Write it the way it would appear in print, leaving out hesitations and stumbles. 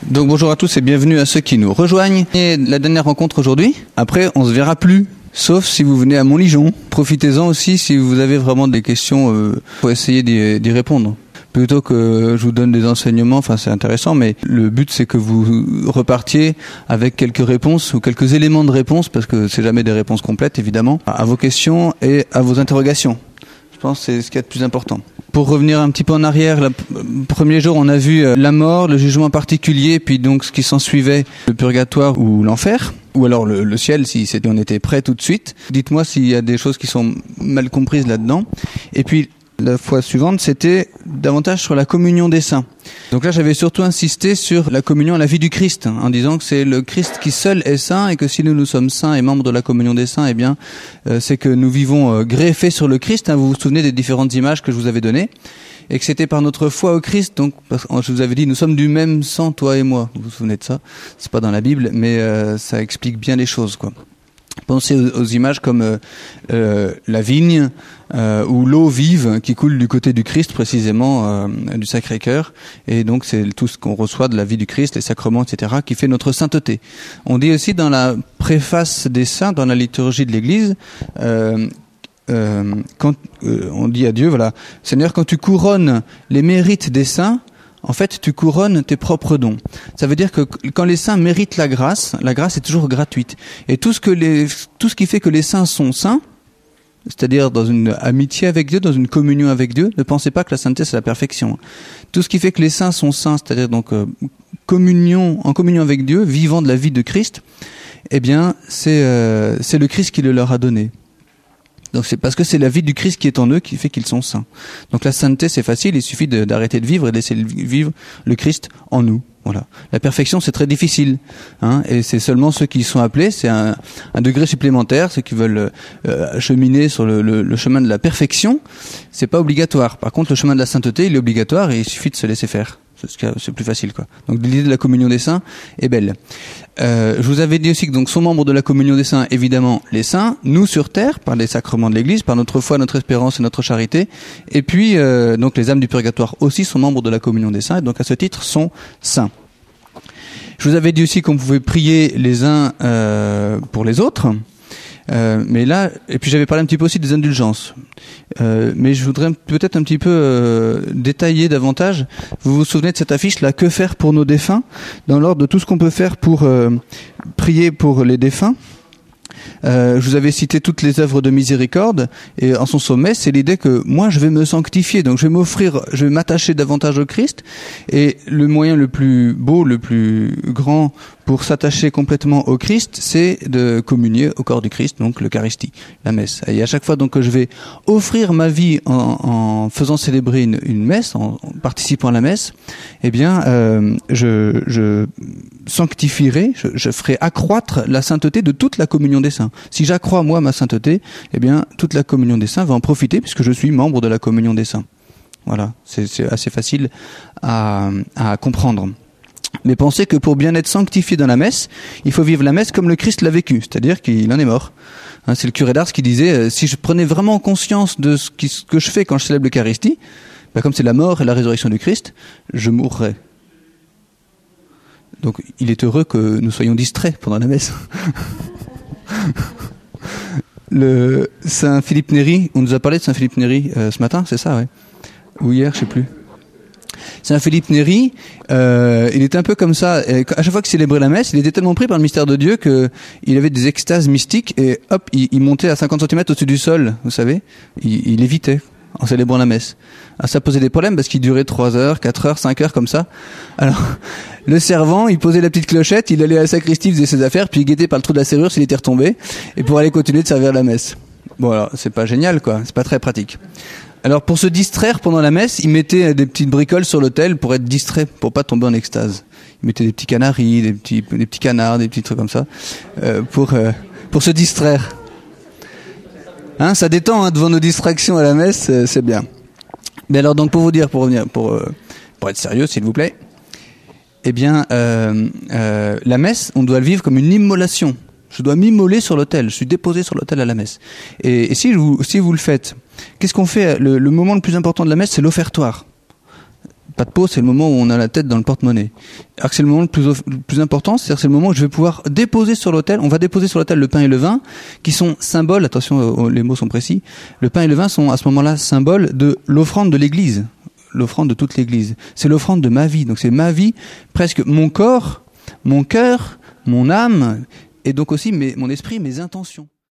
Donc bonjour à tous et bienvenue à ceux qui nous rejoignent. Et la dernière rencontre aujourd'hui. Après, on se verra plus. Sauf si vous venez à Montligeon. Profitez-en aussi si vous avez vraiment des questions pour essayer d'y répondre. Plutôt que je vous donne des enseignements, enfin c'est intéressant, mais le but c'est que vous repartiez avec quelques réponses ou quelques éléments de réponse, parce que c'est jamais des réponses complètes évidemment, à vos questions et à vos interrogations. Je pense que c'est ce qu'il y a de plus important. Pour revenir un petit peu en arrière, le premier jour on a vu la mort, le jugement particulier, puis donc ce qui s'en suivait, le purgatoire ou l'enfer, ou alors le ciel si on était prêt tout de suite. Dites-moi s'il y a des choses qui sont mal comprises là-dedans. Et puis la fois suivante, c'était davantage sur la communion des saints. Donc là, j'avais surtout insisté sur la communion à la vie du Christ, en disant que c'est le Christ qui seul est saint et que si nous sommes saints et membres de la communion des saints, eh bien, c'est que nous vivons greffés sur le Christ. Vous vous souvenez des différentes images que je vous avais données, et que c'était par notre foi au Christ. Donc, parce que je vous avais dit, nous sommes du même sang, toi et moi. Vous vous souvenez de ça? C'est pas dans la Bible, mais ça explique bien les choses, quoi. Pensez aux images comme la vigne ou l'eau vive qui coule du côté du Christ, précisément du Sacré-Cœur. Et donc c'est tout ce qu'on reçoit de la vie du Christ, les sacrements, etc., qui fait notre sainteté. On dit aussi dans la préface des saints, dans la liturgie de l'Église, quand on dit à Dieu, voilà, Seigneur, quand tu couronnes les mérites des saints, en fait, tu couronnes tes propres dons. Ça veut dire que quand les saints méritent la grâce est toujours gratuite. Et tout ce qui fait que les saints sont saints, c'est-à-dire dans une amitié avec Dieu, dans une communion avec Dieu, ne pensez pas que la sainteté c'est la perfection. Tout ce qui fait que les saints sont saints, c'est-à-dire donc en communion avec Dieu, vivant de la vie de Christ, eh bien, c'est le Christ qui le leur a donné. Donc c'est parce que c'est la vie du Christ qui est en eux qui fait qu'ils sont saints. Donc la sainteté c'est facile, il suffit d'arrêter de vivre et de laisser vivre le Christ en nous. Voilà. La perfection c'est très difficile, et c'est seulement ceux qui sont appelés, c'est un degré supplémentaire, ceux qui veulent cheminer sur le chemin de la perfection, c'est pas obligatoire. Par contre le chemin de la sainteté il est obligatoire et il suffit de se laisser faire. C'est plus facile, quoi. Donc l'idée de la communion des saints est belle. Je vous avais dit aussi que donc sont membres de la communion des saints, évidemment les saints, nous sur terre, par les sacrements de l'Église, par notre foi, notre espérance et notre charité, et puis donc les âmes du purgatoire aussi sont membres de la communion des saints, et donc à ce titre sont saints. Je vous avais dit aussi qu'on pouvait prier les uns pour les autres. Mais là, et puis j'avais parlé un petit peu aussi des indulgences. Mais je voudrais peut-être un petit peu détailler davantage. Vous vous souvenez de cette affiche là, que faire pour nos défunts, dans l'ordre de tout ce qu'on peut faire pour prier pour les défunts. Je vous avais cité toutes les œuvres de miséricorde, et en son sommet, c'est l'idée que moi je vais me sanctifier, donc je vais m'attacher davantage au Christ, et le moyen le plus beau, le plus grand pour s'attacher complètement au Christ, c'est de communier au corps du Christ, donc l'Eucharistie, la messe. Et à chaque fois donc que je vais offrir ma vie en faisant célébrer une messe, en participant à la messe, eh bien je sanctifierai, je ferai accroître la sainteté de toute la communion des saints. Si j'accrois moi ma sainteté, eh bien toute la communion des saints va en profiter puisque je suis membre de la communion des saints. Voilà, c'est assez facile à comprendre. Mais pensez que pour bien être sanctifié dans la messe, il faut vivre la messe comme le Christ l'a vécu, c'est-à-dire qu'il en est mort. C'est le curé d'Ars qui disait, si je prenais vraiment conscience de ce que je fais quand je célèbre l'Eucharistie, comme c'est la mort et la résurrection du Christ, je mourrais. Donc il est heureux que nous soyons distraits pendant la messe. Le Saint Philippe Néri, on nous a parlé de Saint Philippe Néri ce matin, c'est ça, ouais, ou hier, je sais plus. Saint Philippe Néri, il était un peu comme ça. À chaque fois qu'il célébrait la messe, il était tellement pris par le mystère de Dieu que il avait des extases mystiques et hop, il montait à 50 cm au-dessus du sol, vous savez. Il lévitait en célébrant la messe. Ça posait des problèmes parce qu'il durait 3 heures, 4 heures, 5 heures comme ça. Alors, le servant, il posait la petite clochette, il allait à la sacristie, il faisait ses affaires, puis il guettait par le trou de la serrure s'il était retombé, et pour aller continuer de servir la messe. Bon alors, c'est pas génial quoi, c'est pas très pratique. Alors pour se distraire pendant la messe, il mettait des petites bricoles sur l'autel pour être distrait, pour pas tomber en extase. Il mettait des petits canaris, des petits canards, des petits trucs comme ça, pour se distraire. Ça détend devant nos distractions à la messe, c'est bien. Mais alors donc pour vous dire, pour être sérieux s'il vous plaît, eh bien la messe, on doit le vivre comme une immolation. Je dois m'immoler sur l'autel, je suis déposé sur l'autel à la messe. Et si vous le faites, qu'est-ce qu'on fait? Le moment le plus important de la messe, c'est l'offertoire. pas de pause, c'est le moment où on a la tête dans le porte-monnaie. Alors que c'est le moment le plus important, c'est-à-dire c'est le moment où je vais pouvoir déposer sur l'autel, on va déposer sur l'autel le pain et le vin, qui sont symboles, attention, les mots sont précis, le pain et le vin sont à ce moment-là symboles de l'offrande de l'Église, l'offrande de toute l'Église. C'est l'offrande de ma vie, donc c'est ma vie, presque mon corps, mon cœur, mon âme, et donc aussi mon esprit, mes intentions.